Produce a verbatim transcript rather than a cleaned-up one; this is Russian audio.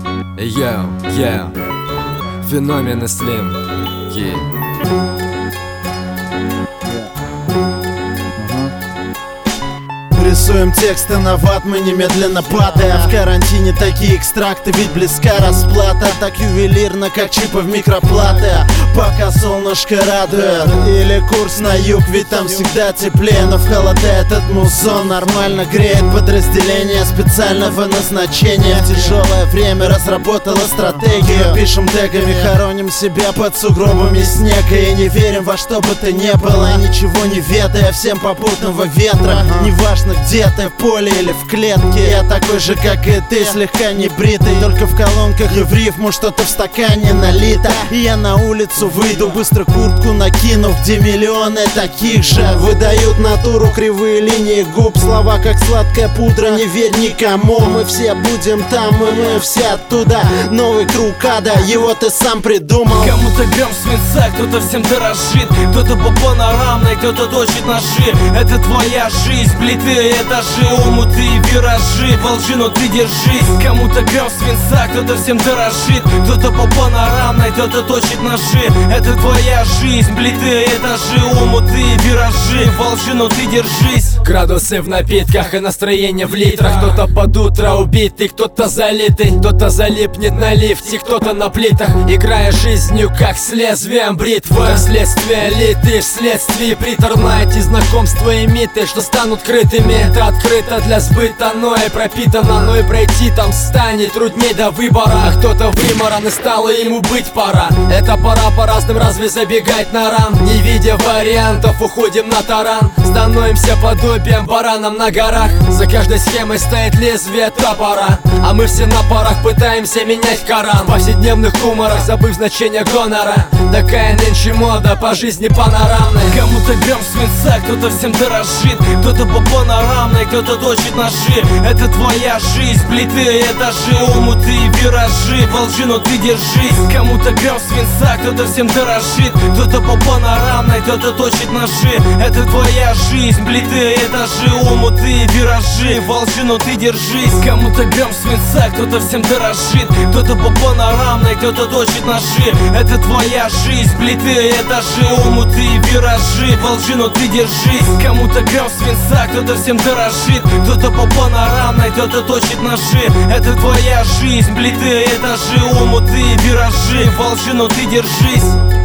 Йоу, йоу, Феномен и Слим. Yeah. Рисуем тексты на ватмане, немедленно падая. В карантине такие экстракты, ведь близка расплата. Так ювелирно, как чипы в микроплаты. Пока солнышко радует. Или курс на юг, ведь там всегда теплее. Но в холода этот музон нормально греет. Подразделение специального назначения в тяжелое время разработала стратегию. Пишем тегами, хороним себя под сугробами снега. И не верим во что бы то ни было, ничего не ведая всем попутного ветра. Неважно, где ты, в поле или в клетке, я такой же, как и ты, слегка не бритый. Только в колонках и в рифму что-то в стакане налито. И я на улицу выйду, быстро куртку накину, где миллионы таких же выдают натуру, кривые линии губ, слова как сладкая пудра. Не верь никому, мы все будем там, и мы все оттуда. Новый круг ада, его ты сам придумал. Кому-то грамм свинца, кто-то всем дорожит, кто-то по панорамной, кто-то точит ножи. Это твоя жизнь, плиты, этажи, умуты и виражи. Волжи, но ты держись. Кому-то грамм свинца, кто-то всем дорожит, кто-то по панорамной, кто-то точит ножи. Это твоя жизнь, плиты, этажи, умуты и виражи. Волжи, но ты держись. Градусы в напитках и настроение в литрах. Кто-то под утро убитый, кто-то залитый, кто-то залипнет на лифте, кто-то на плитах. Играя жизнью, как с лезвием бритвы. Следствие ли ты вследствие приторно. Эти знакомства и миты, что станут крытыми. Это открыто для сбыта, но и пропитано. Но и пройти там станет трудней до выбора. А кто-то выморан и стало ему быть пора. Это пора по разным разве забегать на ран. Не видя вариантов, уходим на таран. Становимся подобием баранам на горах. За каждой схемой стоит лезвие топора. А мы все на парах пытаемся менять Коран. В повседневных уморах, забыв значение гонора. Такая нынче мода по жизни панорамной. Кому-то грамм свинца, кто-то всем дорожит, кто-то по панорамной, кто-то точит ножи. Это твоя жизнь, плиты, этажи, умуты и виражи. Волжи, но ты держись. Кому-то грамм свинца, кто-то всем дорожит, кто-то по панорамной, кто-то точит ножи. Это твоя жизнь, плиты, этажи, умуты и виражи. Волжи, но ты держись. Кому-то грамм свинца, кто-то всем дорожит, кто-то по панорамной, кто-то точит ножи. Это твоя жизнь, плиты, этажи, умуты и виражи. Волжи, но ты держись. Кому-то грамм свинца, кто-то всем дорожит, кто-то по панорамной, кто-то точит ножи. Это твоя жизнь, плиты, этажи, умуты и виражи. Волжи, но ты держись.